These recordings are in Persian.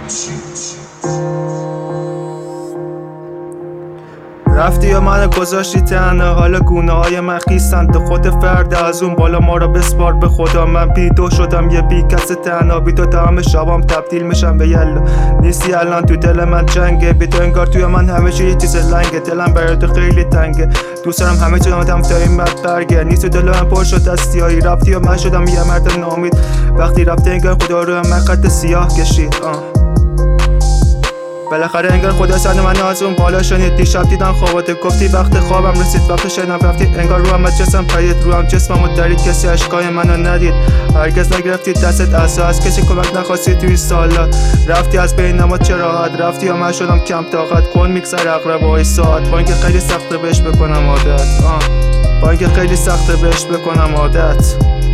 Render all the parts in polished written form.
رفتی و منو گذاشتی تنها، حالا گونه های من خیسند خود فرد از اون بالا، ما را بسپار به خدا. من بیدو شدم یه بی کس تنها، بی تو تمام شبام تبدیل میشم به یلا. نیستی الان تو دل من جنگه، بی تو انگار توی من همه چی یه چیز لنگه. دلم برای تو خیلی تنگه، دوست دارم همه چی آدم تا این مرد برگه. نیست تو دل من پر شد از سیاهی، رفتی و من شدم یه مرد ناامید. وقتی رفتی انگار خدا رو من خط سیاه کشید. بالاخره انگار خدا سر من از اون بالا شنید. دیشب دیدم خوابات، گفتی وقت خوابم رسید. وقت شنیدم رفتی انگار روم از جسم پرید. روم جسممو درید، کسی اشکای منو ندید. هرگز نگرفتی دستت عصا، از کسی کمک نخواستی توی سالا. رفتی از بین ما چه راحت، رفتی و من شدم کم طاقت. کن میگذر اقربای ساعت، با اینکه خیلی سخته بهش بکنم عادت. با اینکه خیلی سخته بهش بکنم عادت.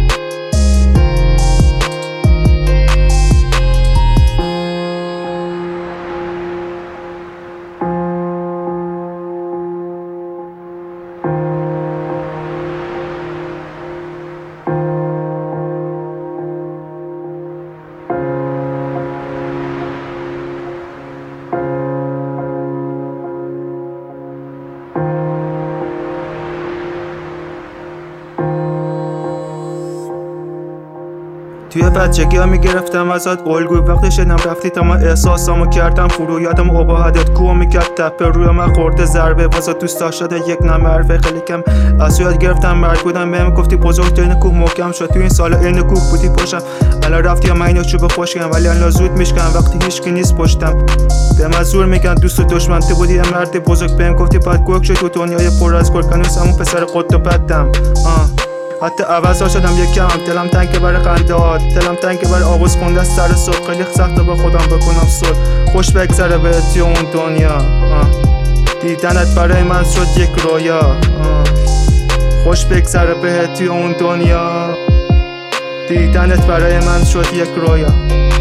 توی بچگی ها میگرفتم ازت الگوی، وقتی شدم رفتی تا من احساسامو کردم فرو. یادم اباهدت کوه میکرد تپه، روی من خورده ضربه واسه دوست داشته یک نمرفه. خیلی کم از یاد گرفتم مرگ بودم، بهم گفتی بزرگترین کوه محکم شد. توی این سالا این کوه بودی پشتم، الان رفتی و من اینو چوب خوشگم، ولی الان زود میشکنم وقتی هیچکی نیست پشتم. به من زور میگن دوست و دشمن، تو بودی یه مرد بزرگ، بهم گفتی بعد گرگ شد تو دنیای پر از گرگ. هنوز همون پسر قد و بدم. حتی عوض شدم یکم، دلم تنگ برای خنده‌هات، دلم تنگ برای آغوش خونده از سر صبح. خیلی سخته با خودم بکنم صلح، خوش بگذره بهت اون دنیا. دیدنت برای من شد یک رویا. خوش بگذره بهت اون دنیا، دیدنت برای من شد یک رویا.